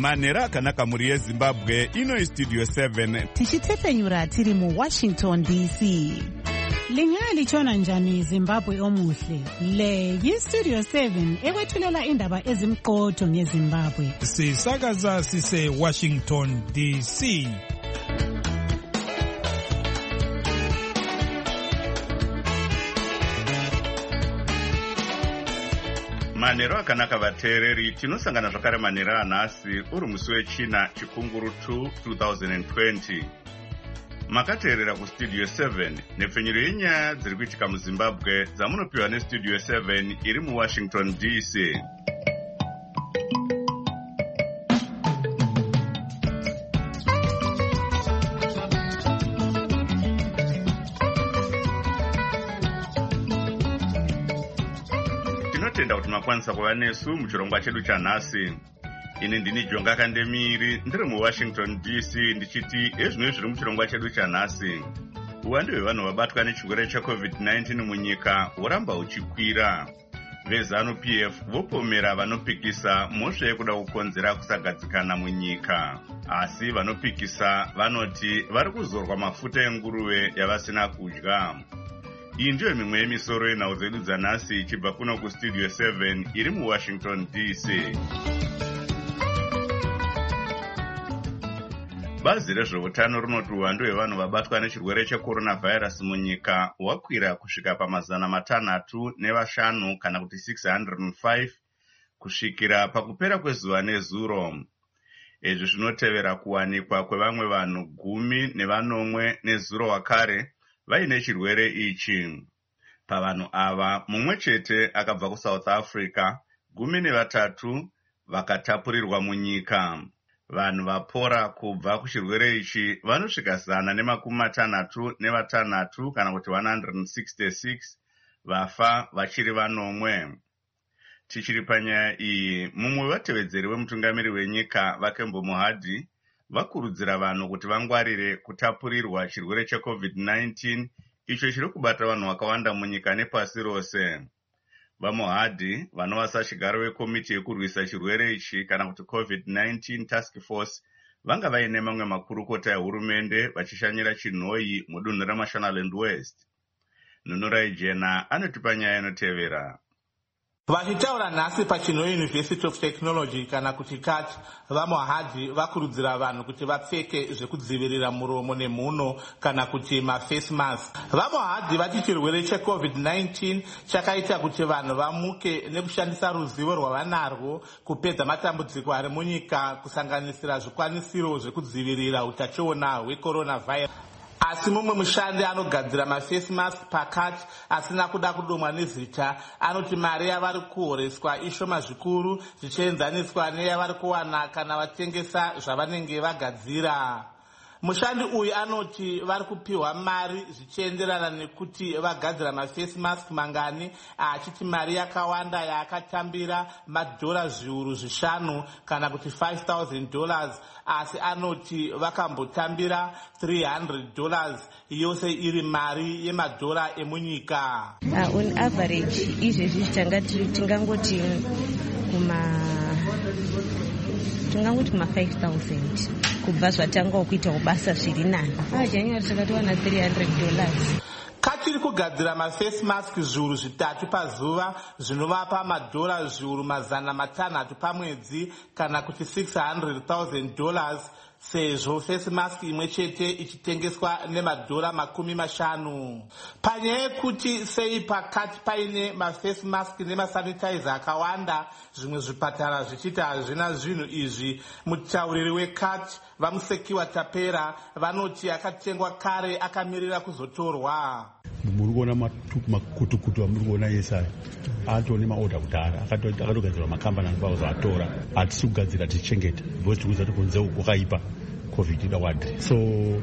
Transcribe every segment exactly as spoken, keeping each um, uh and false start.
manhero akanaka mhuri yezimbabwe. Ino Studio seven tichitefenyura tiri mu Washington D C. Lingaya lichona njani Zimbabwe omuhle. Le yi-Studio seven ekwethulela indaba ezimqotho ngeZimbabwe. Sisakaza sise Washington D C. manhero akanaka vateereri. Tinosangana zvakare manhero anhasi uri musi wechina chikunguru two twenty twenty. Makateerera kuStudio seven nepfenyuro yenyaya dziri kuitika muZimbabwe dzamunopiwa neStudio seven iri muWashington D C. Tinotenda kuti makwanisa kuva nesu muchirongwa chedu chanhasi. Ini ndini Jonga Kandemiri ndiri muWashington D C ndichiti ezvino zviri muchirongwa chedu chanhasi. Uwandu hwevanhu vabatwa nechirwere checovid nineteen munyika huramba huchikwira. VeZanu P F vopomera vanopikisa mhosva yekuda kukonzera kusagadzikana munyika. Asi vanopikisa vanoti vari kuzorwa mafuta enguruve yavasina kudya. Iyi ndiyo mimwe yemisoro yenhau dzedu dzanhasi ichibva kuno kuStudio seven iri muWashington D C. Bazi rezveutano rinoti uwandu hwevanhu vabatwa nechirwere cheCoronavirus munyika hwakwira kusvika pamazana matanhatu nevashanu kana kuti six hundred five kusvikira pakupera kwezuva nezuro. Izvi zvinotevera kuwanikwa kwevamwe vanhu gumi nevanomwe nezuro wakare vaine chirwere ichi. Pavanhu ava mumwe chete akabva kuSouth Africa, gumi nevatatu vakatapurirwa munyika. Vanhu vapora kubva kuchirwere ichi vanosvika zana nemakumi matanhatu nevatanhatu kana kuti one hundred sixty-six, vafa vachiri vanomwe. Tichiri panyaya iyi, mumwe vatevedzeri wemutungamiri wenyika Vakembo Mohadi vakurudzira vanhu kuti vangwarire kutapurirwa chirwere checovid nineteen icho chiri kubata vanhu vakawanda munyika nepasi rose. VaMohadi vanova sachigaro wekomiti yekurwisa chirwere ichi kana kuti covid nineteen task force vanga vaine mamwe makurukota ehurumende vachishanyira chinhoyi mudunhu reMashonaland West. Nunurai Jena anotipa nyaya inotevera. Vachitaura nhasi paChinhoyi University of Technology kana kuti C A T, vaMohadi vakurudzira vanhu kuti vapfeke zvekudzivirira muromo nemhuno kana kuti maface mask. VaMohadi vati chirwere checovid nineteen chakaita kuti vanhu vamuke nekushandisa ruzivo rwavanarwo kupedza matambudziko ari munyika kusanganisira zvikwanisiro zvekudzivirira utachiona hwecoronavirus. Asi mumwe mushandi anogadzira maface mask pakati asina kuda kudomwa nezita anoti mari yavari kuhoreswa ishoma zvikuru zvichienzaniswa neyavari kuwana kana vatengesa zvavanenge vagadzira. Mushandi uyu anoti vari kupiwa mari zvichienderana nekuti vagadzira maface mask mangani, achiti mari yakawanda yaakatambira madhora zviuru zvishanu kana kuti five thousand dollars, asi anoti vakambotambira three hundred dollars, yose iri mari yemadhora emunyika. Uh, on average izvezvi tingangoti kuma tingangoti kuma five thousand kubva zvatanga kuita kubasa zviri nani. Ah, January takatowana three hundred dollars. Kachiri kugadzira maface mask zviuru zvitatu pazuva zvinovapa madhora zviuru mazana matanhatu pamwedzi kana kuti six hundred thousand dollars, sezvo face mask imwe chete ichitengeswa nemadhora makumi mashanu. Panyaya yekuti sei pakati paine maface mask nemasanitizer akawanda, zvimwe zvipatara zvichiti hazvina zvinhu izvi, mutauriri weC A T vamusekiwa Tapera vanoti akatengwa kare akamirira kuzotorwa. Murikuona makutukutu amurikuona yesaya atone maoda kudhara akatogadzirwa makambani anopakuzoatora. Hatisi kugadzira tichengeta because tikuziva kuti kunze kwakaipa covid ikawanda. So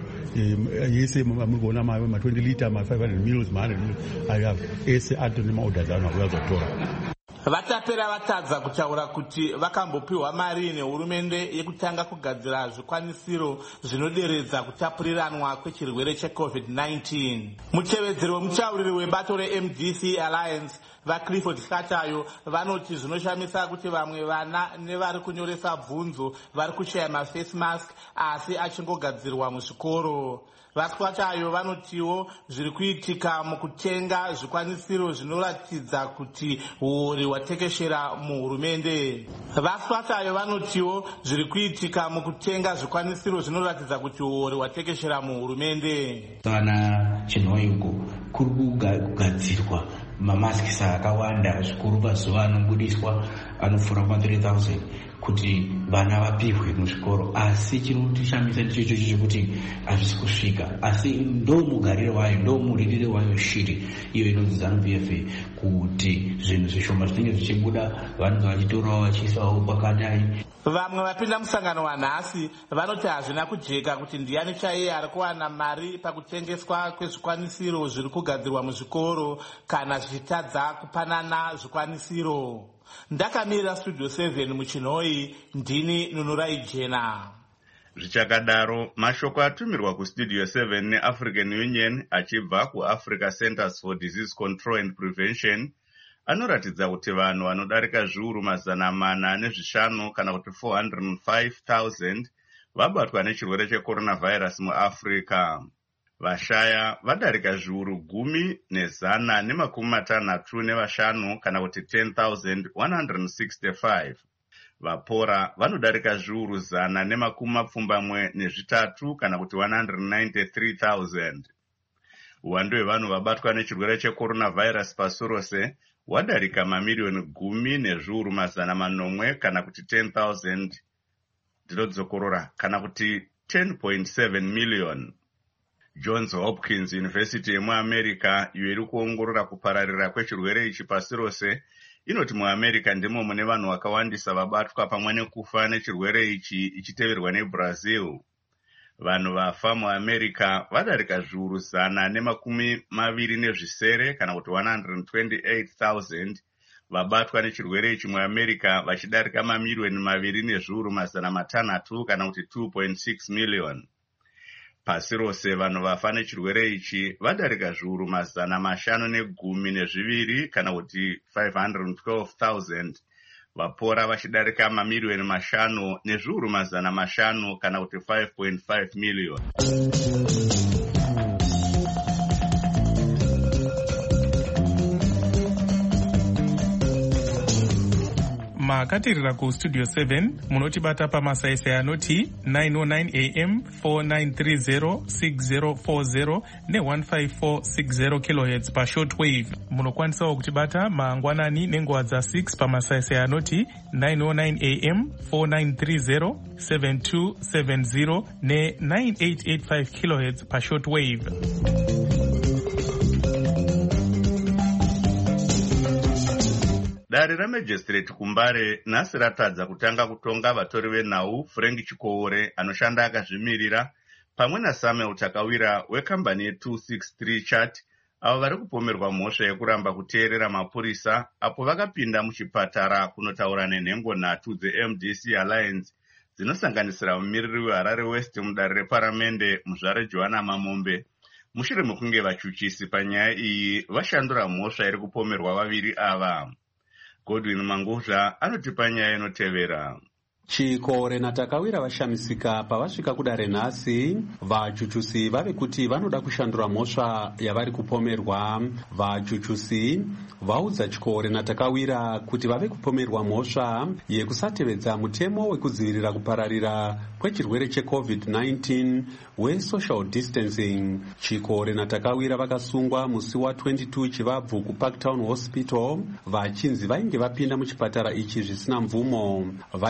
yese murikuona ma twenty liter ma five hundred mils ma one hundred mils ese atone maoda dzavanhu akuya kuzotora. vatapera vatadza kutaura kuti vakambopiwa mari nehurumende yekutanga kugadzira zvikwanisiro zvinoderedza kutapuriranwa kwechirwere checovid nineteen. Mutevedzeri wemutauriri webato reM D C Alliance vaClifford Hlatayo vanoti zvinoshamisa kuti vamwe vana nevari kunyoresa bvunzo vari kushaya mafase mask asi achingogadzirwa muzvikoro. VaHlatayo vanotiwo zviri kuitika mukutenga zvikwanisiro zvinoratidza kuti uori hwatekeshera muhurumende. VaHlatayo vanotiwo zviri kuitika mukutenga zvikwanisiro zvinoratidza kuti uori hwatekeshera muhurumende. Kana chinhoiko kuri kugadzirwa mamaskisi akawanda zvikuru pazuva anobudiswa anofura kuma three thousand kuti vana vapihwe muzvikoro, asi chinotishamisa ndicho ichocho chekuti hazvisi kusvika, asi ndo mugarire wayo, ndo muririre wayo shiri iyo inonzi ZANU P F A kuti zvinhu zvishoma zvinenge zvichibuda vanenge vachitorawo vachiisawo kwakadai. Vamwe vapinda musangano wanhasi vanoti hazvina kujeka kuti ndiani chaiye ari kuwana mari pakutengeswa kwezvikwanisiro zviri kugadzirwa muzvikoro kana zvichitadza kupanana zvikwanisiro. Ndakamirira Studio seven muchinhoi, ndini Nunurai Jena. Zvichakadaro, mashoko atumirwa kuStudio seven neAfrican Union achibva kuAfrica Centers for Disease Control and Prevention anoratidza kuti vanhu vanodarika zviuru mazana mana nezvishanu kana kuti four hundred five thousand vabatwa nechirwere checoronavirus muAfrica. Vashaya vadarika zviuru gumi nezana nemakumi matanhatu nevashanu kana kuti ten thousand one hundred sixty-five. Vapora vanodarika zviuru zana nemakumi mapfumbamwe nezvitatu kana kuti one hundred ninety-three thousand. Uwandu hwevanhu vabatwa nechirwere checoronavirus pasi rose wadarika mamiliyoni gumi nezviuru mazana manomwe kana kuti ten thousand ndinodzokorora kana kuti ten point seven million. Johns Hopkins University yemuAmerica iyo iri kuongorora kupararira kwechirwere ichi pasi rose inoti muAmerica ndimo mune vanhu vakawandisa vabatwa pamwe nekufa nechirwere ichi ichiteverwa neBrazil. Vanhu vafa muAmerica vadarika zviuru zana nemakumi maviri nezvisere kana kuti one hundred twenty-eight thousand vabatwa nechirwere ichi muAmerica vachidarika mamiliyoni maviri nezviuru mazana matanhatu kana kuti two point six million. Pasi rose vanhu vafa nechirwere ichi vadarika zviuru mazana mashanu negumi nezviviri kana kuti five hundred twelve thousand. Vapora vachidarika mamiliyoni mashanu nezviuru mazana mashanu kana kuti five point five million. makatirira kuStudio seven munotibata pamasaisai anoti nine oh nine A M, four nine three zero, six zero four zero ne one five four six zero kilohertz pashortwave. Munokwanisawo kutibata mangwanani nenguva dza six pamasaisai anoti nine oh nine A M, four nine three zero, seven two seven zero ne nine eight eight five kilohertz pashortwave. Dare ramajistrate kuMbare nhasi ratadza kutanga kutonga vatori venhau Frank Chikoore anoshanda akazvimirira pamwe naSamuel Takawira wekambani ye two sixty-three chat avo vari kupomerwa mhosva yekuramba kuteerera mapurisa apo vakapinda muchipatara kunotaura nenhengo nhatu dzeM D C Alliance dzinosanganisira mumiriri weHarare West mudare reparamende muzvare Joanna Mamombe mushure mekunge vachuchisi panyaya iyi vashandura mhosva iri kupomerwa vaviri ava. Godwin Manguzha anotipa nyaya inotevera. Chikoore naTakawira vashamisika pavasvika kudare nhasi. Vachuchusi vave kuti vanoda kushandura mhosva yavari kupomerwa. Vachuchusi vaudza Chikoore naTakawira kuti vave kupomerwa mhosva yekusatevedza mutemo wekudzivirira kupararira kwechirwere checovid nineteen we-social distancing. Chikoore naTakawira vakasungwa musi wa twenty-two chivabvu kuParktown Hospital vachinzi vainge vapinda muchipatara ichi zvisina mvumo. Vainzi vai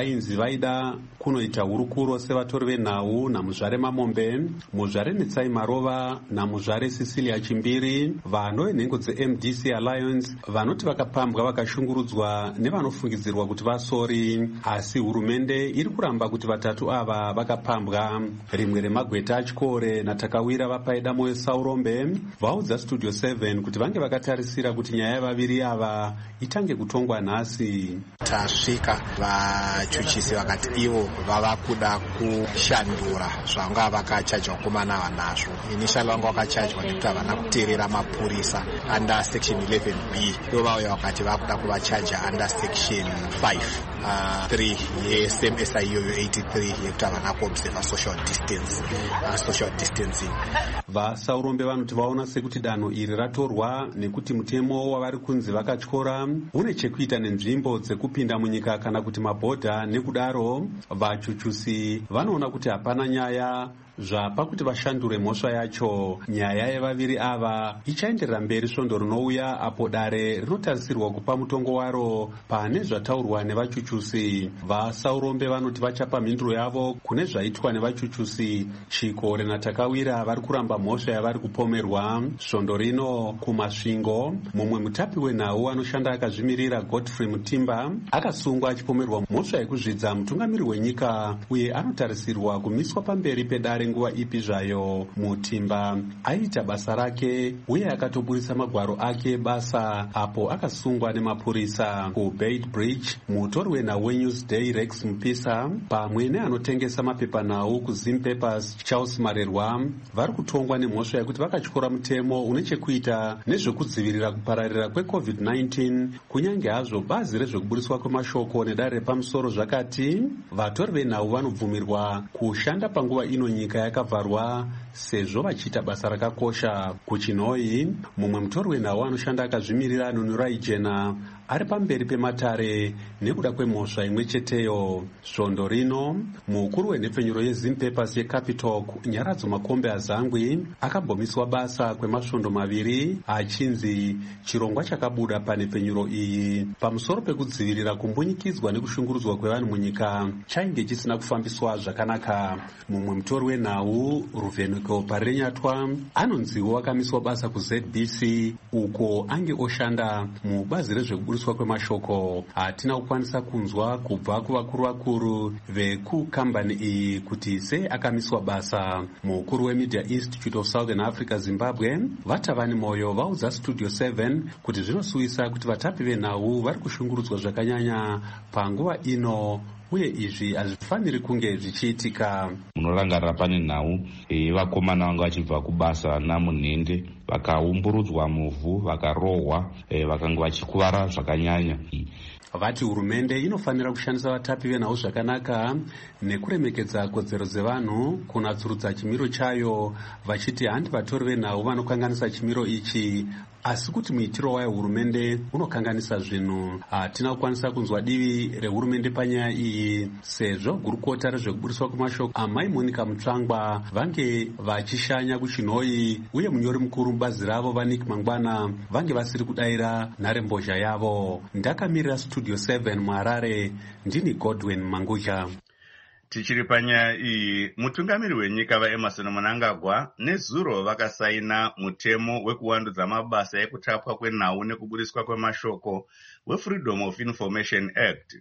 vaida kunoita hurukuro sevatori venhau namuzvare Mamombe, muzvare Mitsai Marova namuzvare Cecilia Chimbiri, vano venhengo dze-M D C Alliance vanoti vakapambwa vakashungurudzwa nevanofungidzirwa kuti vasori, asi hurumende iri kuramba kuti vatatu ava vakapambwa. Rimwe remagweta atyore naTakawira vapaida moyo Saurombe vaudza Studio seven kuti vange vakatarisira kuti nyaya yevaviri ava itange kutongwa nhasi. Tasvika vachuchisi vakati ivo vava kuda kushandura zvanga vakachajwa kumana vanazvo. Initially vanga vakachajwa nekuti havana kuteerera mapurisa under section eleven B. Ivo vauya vakati vakuda kuvachaja under section five uh, three ye-same S I iyoyo eighty-three yekuti havana kuobserva social distance uh, social distancing. VaSaurombe vanoti vaona sekuti danho iri ratorwa nekuti mutemo wavari kunzi vakatyora une chekuita nenzvimbo dzekupinda munyika kana kuti mabhodha. Nekudaro vachuchusi vanoona kuti hapana nyaya zvapa kuti vashandure mhosva yacho. Nyaya yevaviri ava ichaenderera mberi svondo rinouya apo dare rinotarisirwa kupa mutongo waro pane zvataurwa nevachuchusi. VaSaurombe vanoti vachapa mhinduro yavo kune zvaitwa nevachuchusi. Chikore naTakawira vari kuramba mhosva yavari kupomerwa. Svondo rino kumasvingo, mumwe mutapi wenhau anoshanda akazvimirira Godfrey Mutimba akasungwa achipomerwa mhosva yekuzvidza mutungamiri wenyika uye anotarisirwa kumiswa pamberi pedare nguva ipi zvayo. Mutimba aita basa rake uye akatoburisa magwaro ake basa apo akasungwa nemapurisa. KuBait Bridge, mutori wenhau weNewsday Rex Mupisa pamwe neanotengesa mapepanhau kuZim Papers Charles Marerwa vari kutongwa nemhosva yekuti vakatyora mutemo une chekuita nezvekudzivirira kupararira kweCovid nineteen, kunyange hazvo bazi rezvekuburiswa kwemashoko nedare repamusoro zvakati vatori venhau vanobvumirwa kushanda panguva ino nyika yakavharwa sezvo vachiita basa rakakosha. Kuchinoi, mumwe mutori wenhau anoshanda akazvimirira Nunurai Jena ari pamberi pematare nekuda kwemhosva imwe cheteyo. Svondo rino, mukuru wenhepfenyuro yeZim Papers yeCapital Nyaradzo Makombe Azangwi akabhomiswa basa kwemasvondo maviri achinzi chirongwa chakabuda panhepfenyuro iyi pamusoro pekudzivirira kumbunyikidzwa nekushungurudzwa kwevanhu munyika chainge chisina kufambiswa zvakanaka. Mumwe mutori wenhau Ruvheneko Parirenyatwa anonziwo akamiswa basa kuZ B C uko ange oshanda mubazi rezvekuburiswa kwemashoko. Hatina kukwanisa kunzwa kubva kuvakuru vakuru vekukambani iyi kuti sei akamiswa basa. Mukuru weMedia Institute of Southern Africa Zimbabwe Vatavani Moyo vaudza Studio seven kuti zvinosuvisa kuti vatapi venhau vari kushungurudzwa zvakanyanya panguva ino uye izvi hazvifaniri kunge zvichiitika. Munorangarira pane nhau e, vakomana vanga vachibva kubasa namunhende vakaumburudzwa muvhu vakarohwa e, vakanga vachikuvara zvakanyanya. Vati hurumende inofanira kushandisa vatapi venhau zvakanaka nekuremekedza kodzero dzevanhu kunatsurudza chimiro chayo, vachiti handi vatori venhau vanokanganisa chimiro ichi asi kuti muitiro wayo hurumende unokanganisa zvinhu. Hatina kukwanisa kunzwa divi rehurumende panyaya iyi sezvo gurukota rezvekuburiswa kwemashoko amai Monica Mutsvangwa vange vachishanya kuChinoi uye munyori mukuru mubazi ravo vaNick Mangwana vange vasiri kudayira nharembozha yavo. Ndakamirira Studio seven muHarare, ndini Godwin Manguja. Tichiri panyaya iyi, mutungamiri wenyika vaEmmerson Mnangagwa nezuro vakasaina mutemo wekuwandudza mabasa ekutapwa kwenhau nekuburiswa kwemashoko weFreedom of Information Act.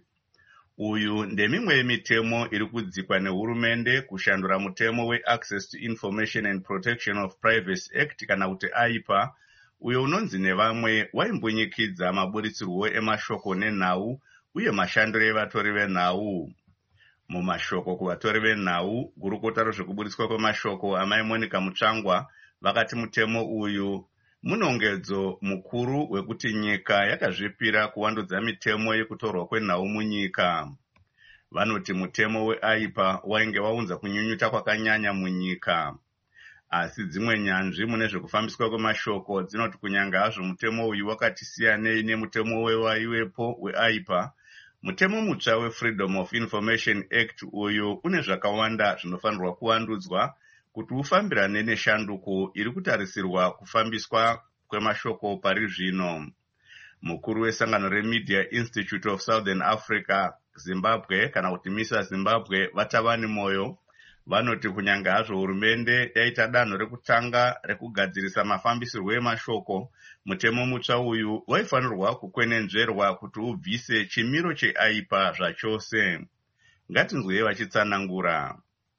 Uyu ndemimwe yemitemo iri kudzikwa nehurumende kushandura mutemo weAccess to Information and Protection of Privacy Act kana kuti A I P A, uyo unonzi nevamwe waimbonyikidza maburisirwo emashoko nenhau uye mashandiro evatori venhau. Mumashoko kuvatori venhau, gurukota rezvekuburiswa kwemashoko amai Monica Mutsvangwa vakati mutemo uyu munongedzo mukuru wekuti nyika yakazvipira kuwandudza mitemo yekutorwa kwenhau munyika. Vanoti mutemo weA I P A wainge waunza kunyunyuta kwakanyanya munyika. Asi dzimwe nyanzvi mune zvekufambiswa kwemashoko dzinoti kunyanga hazvo mutemo uyu wakati siyanei nemutemo waiwepo weA I P A, mutemo mutsva weFreedom of Information Act uyu une zvakawanda zvinofanirwa kuwandudzwa kuti ufambirane neshanduko iri kutarisirwa kufambiswa kwemashoko pari zvino. Mukuru wesangano reMedia Institute of Southern Africa Zimbabwe kana kuti Misa Zimbabwe vatabani moyo vanoti kunyange hazvo hurumende yaita danho rekutanga rekugadzirisa mafambisirwo emashoko, mutemo mutsva uyu waifanirwa kukwenenzverwa kuti ubvise chimiro cheaipa zvachose. Ngatinzwei vachitsanangura.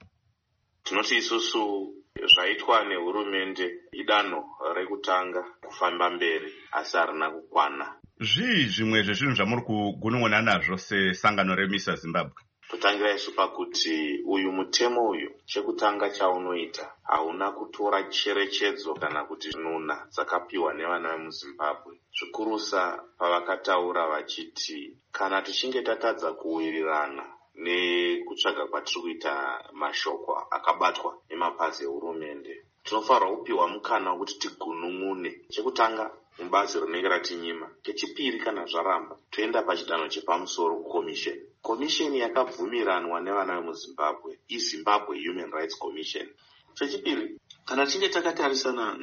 Tinoti isusu zvaitwa nehurumende idanho rekutanga kufamba mberi asi harina kukwana. Zvii zvimwe zvezvinhu zvamuri kugunun'una nazvo sesangano reMisa Zimbabwe? Totangira isu pakuti uyu mutemo uyu chekutanga chaunoita hauna kutora cherechedzo kana kuti nunha dzakapiwa nevana vemuZimbabwe, zvikurusa pavakataura vachiti kana tichinge tatadza kuwirirana nekutsvaga kwatiri kuita mashoko akabatwa nemapazi ehurumende, tinofanirwa kupiwa mukana wekuti tigunun'une. Chekutanga mubazi rinenge ratinyima, kechipiri kana zvaramba toenda pachidanho chepamusoro kukomisheni. Komisheni yakabvumiranwa nevana vemuZimbabwe iZimbabwe Human Rights Commission. Chechipiri, kana tichinge takatarisana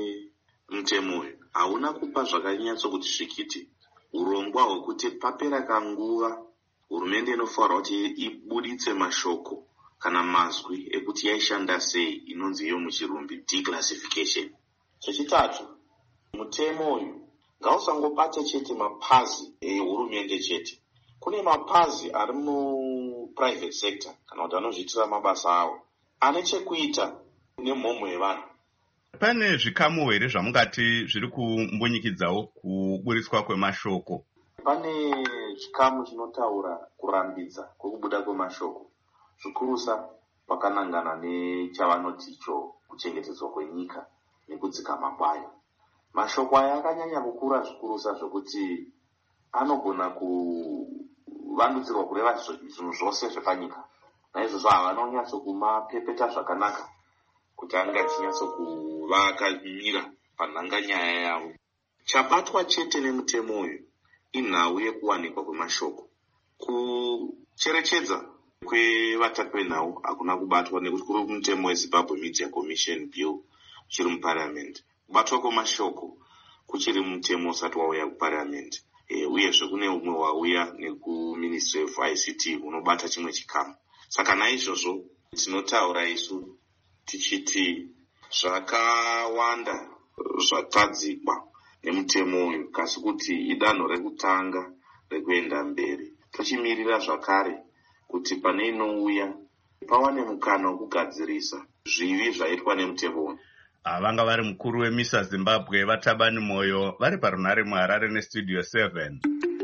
nemutemo uyu hauna kupa zvakanyatso kuti svikiti urongwa hwekuti papera kanguva hurumende inofanirwa kuti ibuditse mashoko kana mazwi ekuti yaishanda sei, inonzi iyo muchirumbi declassification. Chechitatu, mutemo uyu ngausangobate chete mapazi ehurumende chete. Kune mapazi ari mu-private sector kana kuti anozviitira mabasa avo ane chekuita nemhomho yevanhu. Pane zvikamu here zvamungati zviri kumbunyikidzawo kuburitswa kwemashoko? Pane chikamu chinotaura kurambidza kwekubuda kwemashoko, zvikurusa pakanangana nechavanoti icho kuchengetedzwa kwenyika nekudzikama kwayo. Mashoko aya akanyanya kukura zvikurusa zvokuti anogona kuvandudzirwa kureva zvinhu zvose zvepanyika. Naizvozvo havanonyatso kumapepeta zvakanaka kuti anga chinyatso kuva akamira panhanganyaya yavo. Chabatwa chete nemutemo uyu inhau yekuwanikwa kwemashoko. Kucherechedza kwevatapi venhau hakuna kubatwa nekuti kuri mutemo weZimbabwe Media Commission Bill uchiri muparliament. Kubatwa kwemashoko kuchiri mutemo usati wauya kuparliament. E, uyezve kune umwe wauya nekuministry of I C T unobata chimwe chikamu. Saka naizvozvo tinotaura isu tichiti zvakawanda zvatadzikwa nemutemo uyu, kasi kuti idanho rekutanga rekuenda mberi. Tochimirira zvakare kuti pane inouya pawane mukana wokugadzirisa zvivi zvaitwa nemutemo uyu. Vanga vari mukuru weMisa Zimbabwe vatabani moyo vari parunhare muHarare neStudio seven.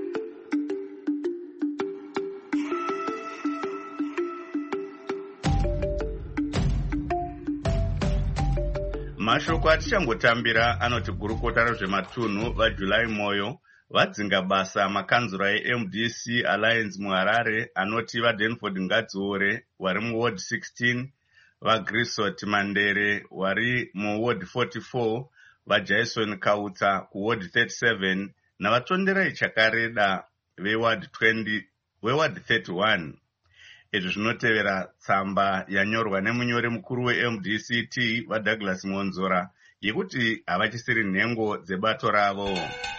Mashoko atichangotambira anoti gurukota rezvematunhu vaJulai Moyo vadzinga basa makanzura eM D C Alliance muHarare anoti vaDenford Ngadziore vari muward sixteen, vaGrisot Mandere vari muward forty-four, vaJason Kautsa kuward thirty-seven navaTonderai Chakareda veward twenty weward thirty-one. Izvi zvinotevera tsamba yanyorwa nemunyori mukuru weM D C T vaDouglas Monzora yekuti havachisiri nhengo dzebato ravo.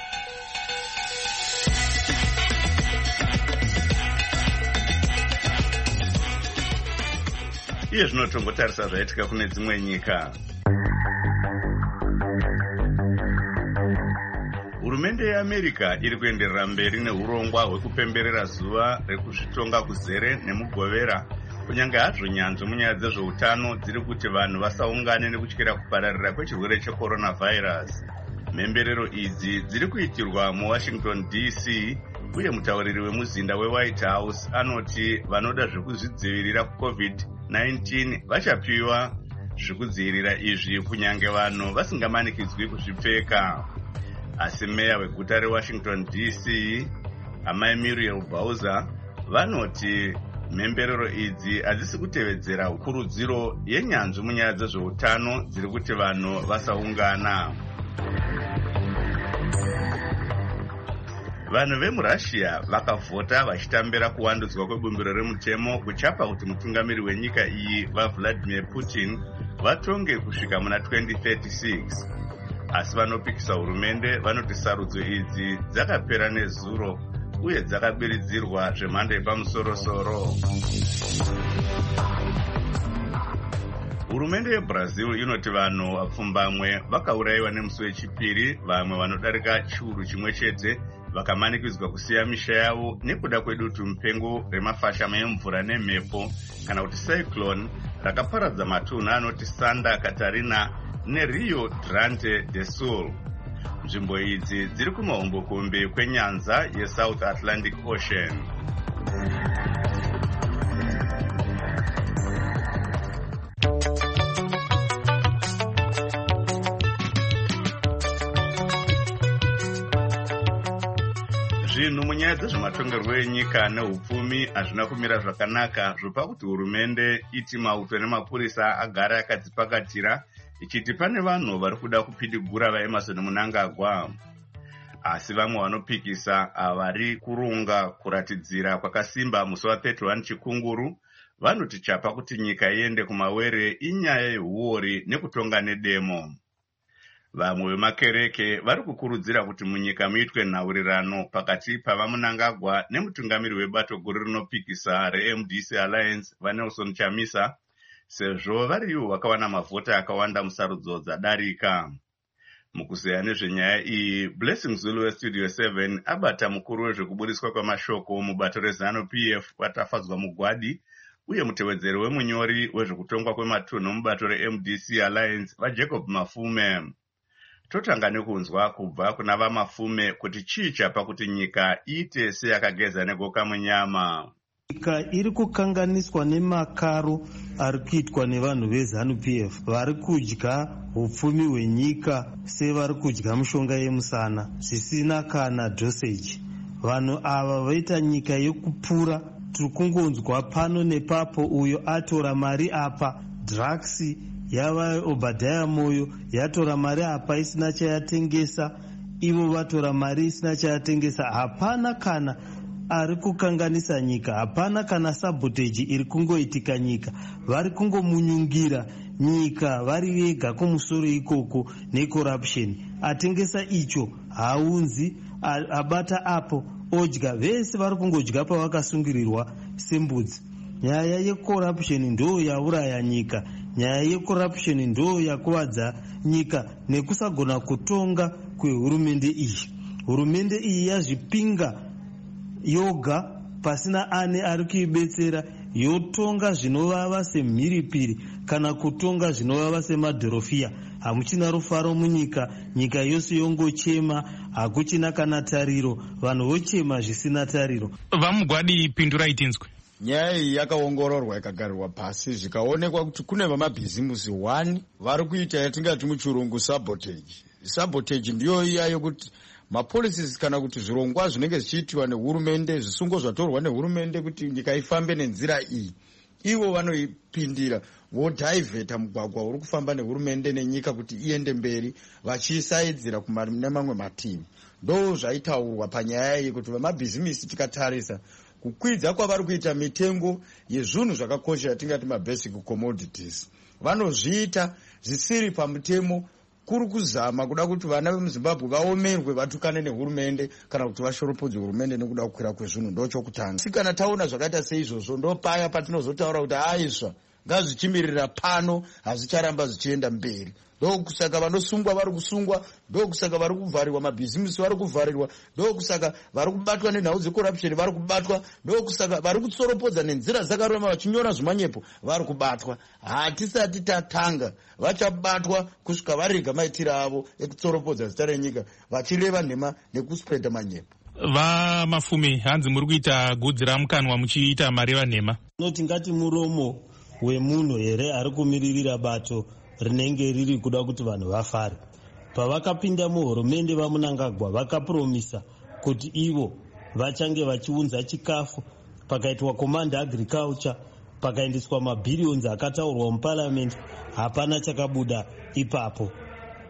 Iye zvinotongotarisa zvaitika kune dzimwe nyika. Hurumende yeAmerica iri kuenderera mberi neurongwa hwekupemberera zuva rekuzvitonga kuzere nemugovera, kunyange hazvo nyanzvi munyaya dzezveutano dziri kuti vanhu vasaungane nekutyira kupararira kwechirwere checoronavirus. Mhemberero idzi dziri kuitirwa muWashington D C uye mutauriri wemuzinda weWhite House anoti vanoda zvekuzvidzivirira kuCovid nineteen vachapiwa zvekudzivirira izvi kunyange vanhu vasingamanikidzwi kuzvipfeka. Asi meya weguta reWashington D C amai Muriel Bowser vanoti mhemberero idzi hadzisi kutevedzera kurudziro yenyanzvi munyaya dzezveutano dziri kuti vanhu vasaungana. Vanhu vemuRussia vakavhota vachitambira kuwandudzwa kwebumbiro remutemo kuchapa kuti mutungamiri wenyika iyi vaVladimir Putin vatonge kusvika muna twenty thirty-six. Asi vanopikisa hurumende vanoti sarudzo idzi dzakapera nezuro uye dzakabiridzirwa zvemhando yepamusoro-soro. Hurumende yeBrazil inoti vanhu vapfumbamwe vakaurayiwa nemusi wechipiri, vamwe vanodarika chiuru chimwe chete vakamanikidzwa kusiya misha yavo nekuda kwedutu mupengo remafashama emvura nemhepo kana kuti cyclone rakaparadza matunhu anoti Santa Catarina neRio Grande do Sul. Nzvimbo idzi dziri kumahombokombe kwenyanza yeSouth Atlantic Ocean. Zvinhu munyaya dzezvematongerwo enyika neupfumi hazvina kumira zvakanaka, zvopa kuti hurumende iti mauto nemapurisa agara akadzipakatira, ichiti pane vanhu vari kuda kupidigura vaEmmerson Mnangagwa. Asi vamwe vanopikisa vari kurunga kuratidzira kwakasimba musi wa31 Chikunguru vanoti chapa kuti nyika iende kumawere inyaya yehuori nekutonga nedemo. Vamwe vemakereke vari kukurudzira kuti munyika muitwe nhaurirano pakati pavaMnangagwa nemutungamiri webato guru rinopikisa reM D C Alliance vaNelson Chamisa, sezvo variwo vakawana mavhota akawanda musarudzo dzadarika. Mukuzeya nezvenyaya iyi, Blessing Zulu weStudio seven abata mukuru wezvekuburiswa kwamashoko mubato reZanu P F watafadzwa mugwadi, uye mutevedzeri wemunyori wezvekutongwa kwematunhu mubato reM D C Alliance vaJacob Mafume. Totanga nekunzwa kubva kuna vaMafume kuti chii chapa kuti nyika iite seyakageza negoka munyama. Nyika iri kukanganiswa nemakaro ari kuitwa nevanhu veZanu P F vari kudya upfumi hwenyika sevari kudya mushonga yemusana zvisina kana dosage. Vanhu ava vaita nyika yekupura. Tiri kungonzwa pano nepapo uyo atora mari apa, drugs yava Obadiah Moyo yatora mari apa isina chayatengesa, ivo vatora mari isina chayatengesa. Hapana kana ari kukanganisa nyika, hapana kana sabotage iri kungoitika nyika. Vari kungomunyungira nyika vari vega kumusoro ikoko necorruption. Atengesa icho haunzi, abata apo odya, vese vari kungodya pavakasungirirwa sembudzi. Nyaya yecorruption ndo yauraya nyika. Nyaya yecorruption ndo yakuvadza nyika nekusagona kutonga kwehurumende iyi. Hurumende iyi yazvipinga yoga pasina ane ari kuibetsera, yotonga zvinovava semhiripiri kana kutonga zvinovava semadhorofia. Hamuchina rufaro munyika, nyika yose yongochema, hakuchina kana tariro, vanhu vochema zvisina tariro. Vamugwadi pindurai tinzwe. Nyaya iyi yakaongororwa ikagarirwa pasi zvikaonekwa kuti kune vamabhizimusi one vari kuita yatingati muchirungu sabotage. Sabotage ndiyo iya yokuti mapolicies kana kuti zvirongwa zvinenge zvichiitwa nehurumende, zvisungo zvatorwa nehurumende kuti nyika ifambe nenzira iyi, ivo vanoipindira vodhaivheta mugwagwa uri kufamba nehurumende nenyika kuti iende mberi, vachiisaidzira kune mamwe mativi. Ndo zvaitaurwa panyaya iyi kuti vamabhizimisi tikatarisa kukwidza kwavari kuita mitengo yezvinhu zvakakosha yatingati mabasic commodities, vanozviita zvisiri pamutemo, kuri kuzama kuda kuti vana vemuZimbabwe vaomerwe vatukane nehurumende kana kuti vashoropodze hurumende nekuda kukwira kwezvinhu. Ndochokutanga si kana taona zvakaita seizvozvo, ndo paya patinozotaura kuti aisva ngazvichimirira pano, hazvicharamba zvichienda mberi. Ndokusaka vanosungwa vari kusungwa, ndokusaka vari kuvharirwa mabhizimisi vari kuvharirwa, ndokusaka vari kubatwa nenhau dzecorruption vari kubatwa, ndokusaka vari kutsoropodza nenzira dzakarurama vachinyora zvimanyepo vari kubatwa. Hatisati tatanga vachabatwa kusvika varega maitiro avo ekutsoropodza zita renyika vachireva nhema nekuspreada manyepo. VaMafume, hanzi muri kuita gudzi ramukanwa muchiita mareva nhema. Noti ngati muromo wemunhu here ari kumiririra bato rinenge riri kuda kuti vanhu vafare. Pavakapinda muhurumende vaMnangagwa vakapromisa kuti ivo vachange vachiunza chikafu, pakaitwa command agriculture, pakaendeswa mabhiriyonzi akataurwa muparliament, hapana chakabuda ipapo.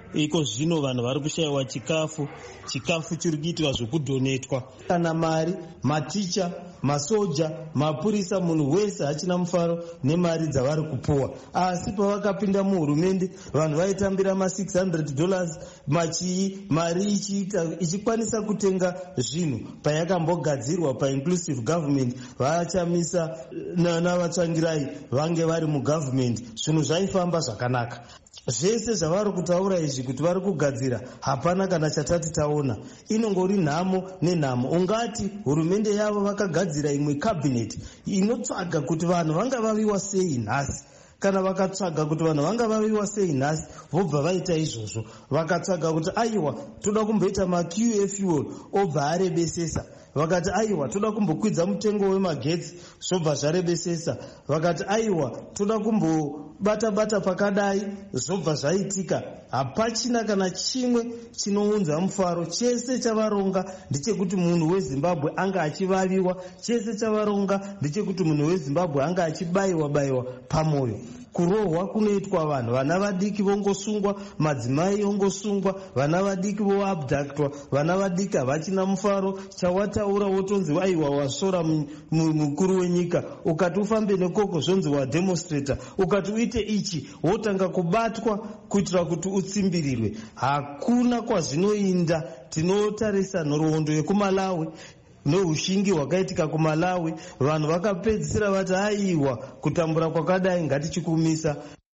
iko zvino vanhu vari kushayiwa chikafu, chikafu chiri kuitirwa zvokudhonetwa. Kana mari, maticha, masoja, mapurisa, munhu wese hachina mufaro nemari dzavari kupuwa. Asi pavakapinda muhurumende, vanhu vaitambira ma six hundred dollars machii, mari ichiita ichikwanisa kutenga zvinhu payakambogadzirwa pa-inclusive government, vachamisa navatsvangirai vange vari mugovernment, zvinhu zvaifamba zvakanaka. Zvese zvavari kutaura izvi kuti vari kugadzira, hapana kana chatati taona. Inongori nhamo nenhamo. Ungati hurumende yavo vakagadzira imwe cabinet inotsvaga kuti vanhu vanga vaviwa sei nhasi. Kana vakatsvaga kuti vanhu vanga vaviwa sei nhasi, vobva vaita izvozvo. Vakatsvaga kuti aiwa toda kumboita ma-Q F fuel, obva arebesesa. Vakati aiwa toda kumbokwidza mutengo wemagetsi, zvobva zvarebesesa. Vakati aiwa toda kumbobata-bata pakadai, zvobva zvaitika. Hapachina kana chimwe chinounza mufaro. Chese chavaronga ndechekuti munhu weZimbabwe anga achivaviwa. Chese chavaronga ndechekuti munhu weZimbabwe anga achibayiwa-bayiwa pamoyo. Kurohwa kunoitwa vanhu, vana vadiki vongosungwa, madzimai ongosungwa, vana vadiki voabductwa, vana vadiki havachina mufaro. Chawataura wotonzi aiwa wasora mukuru wenyika, ukati ufambe nekoko zvonzi wademonstrator, ukati uite ichi wotanga kubatwa kuitira kuti utsimbirirwe. Hakuna kwazvinoinda. Tinotarisa nhoroondo yekuMalawi noushingi hwakaitika kuMalawi, vanhu vakapedzisira vati aiwa kutambura kwakadai ngatichikumisa.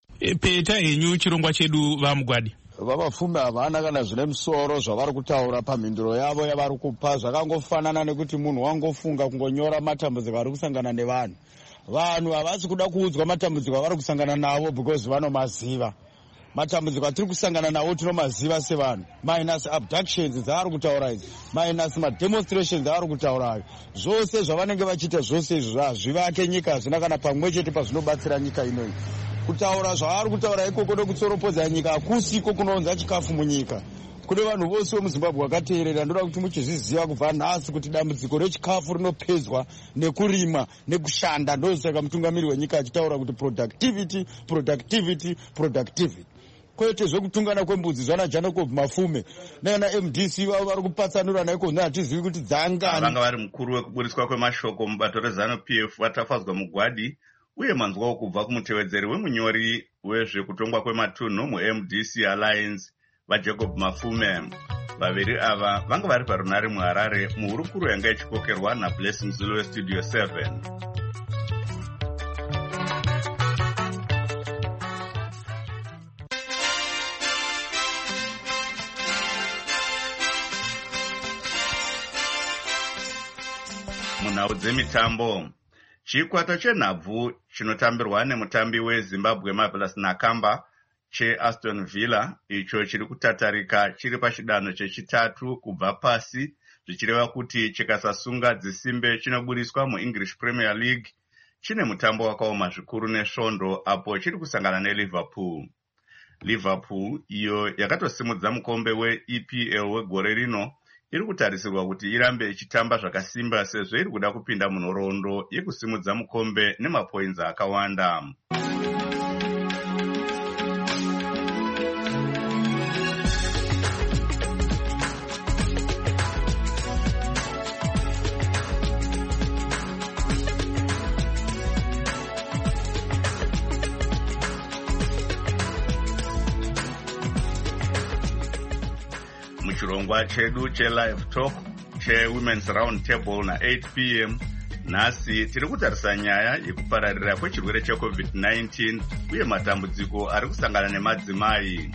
Peta henyu chirongwa chedu vaMugwadi. Vavapfumi havana kana zvine musoro zvavari kutaura pamhinduro yavo yavari kupa. Zvakangofanana nekuti munhu wangofunga kungonyora matambudziko ari kusangana nevanhu. Vanhu havasi kuda kuudzwa matambudziko avari kusangana nawo because vanomaziva. Matambudziko atiri kusangana nawo tinomaziva sevanhu. Minus abductions dzavari kutaura idzi, minus mademonstrations dzavari kutaura ayo, zvose zvavanenge vachiita zvose izvo hazvivake nyika, hazvina kana pamwe chete pazvinobatsira nyika inoyi. Kutaura zvavari kutaura ikoko nokutsoropodza nyika hakusiko kunounza chikafu munyika. Kune vanhu vose vemuZimbabwe vakateerera, ndoda kuti muchizviziva kubva nhasi kuti dambudziko rechikafu rinopedzwa nekurima nekushanda. Ndosaka mutungamiri wenyika achitaura kuti productivity, productivity, productivity. Kwete zvokutungana kwembudzi zvana Jacob Mafume nana M D C vavo vari kupatsanura naiko hatizivi kuti dzangani. Vanga vari mukuru wekuburiswa kwemashoko mubato reZanu P F watafadzwa Mugwadi, uye manzwawo kubva kumutevedzeri wemunyori wezvekutongwa kwematunhu mu-M D C Alliance vaJacob Mafume. Vaviri ava vanga vari parunare muHarare muhurukuro yanga ichikokerwa naBlessing Zulu weStudio seven. Munhau dzemitambo, chikwata chenhabvu chinotambirwa nemutambi weZimbabwe Marvelous Nakamba cheAston Villa, icho chiri kutatarika chiri pachidanho chechitatu kubva pasi, zvichireva kuti chikasasunga dzisimbe chinoburiswa muEnglish Premier League, chine mutambo wakaoma zvikuru nesvondo apo chiri kusangana neLiverpool. Liverpool, iyo yakatosimudza mukombe weE P L wegore rino, iri kutarisirwa kuti irambe ichitamba zvakasimba sezvo iri kuda kupinda munhoroondo yekusimudza mukombe nemapoints akawanda. Muchirongwa chedu che-live talk che-women's round table na eight p m nhasi tiri kutarisa nyaya yekupararira kwechirwere checovid nineteen uye matambudziko ari kusangana nemadzimai.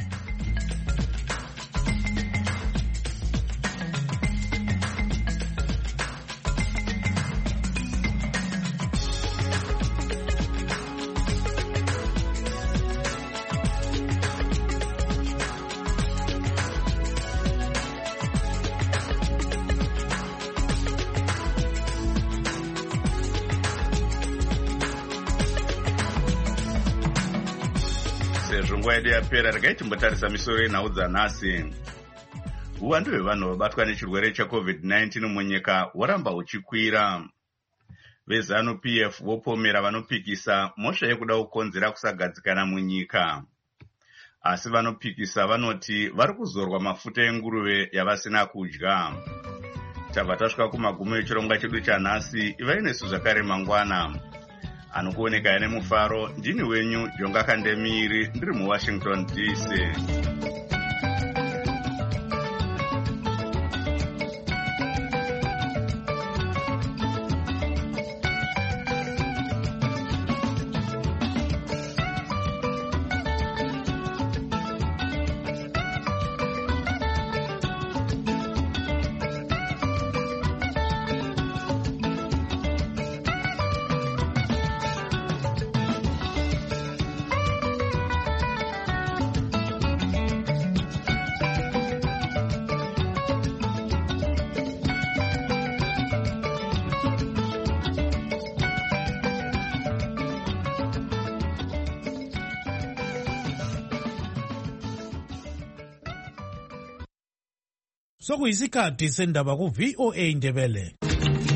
Sezvo nguva yedu yapera, regai timbotarisa misoro yenhau dzanhasi. Uwandu hwevanhu vabatwa nechirwere checovid nineteen munyika hwaramba huchikwira. VeZanu P F vopomera vanopikisa mhosva yekuda kukonzera kusagadzikana munyika. asi vanopikisa vanoti vari kuzorwa mafuta enguruve yavasina kudya. Tabva tasvika kumagumo echirongwa chedu chanhasi. Ivai nesu zvakare mangwana. Anokuoneka nemufaro ndini wenyu Jonga Kandemiri ndiri muWashington D C. Sokuyisikhathi sendaba ku V O A Ndebele.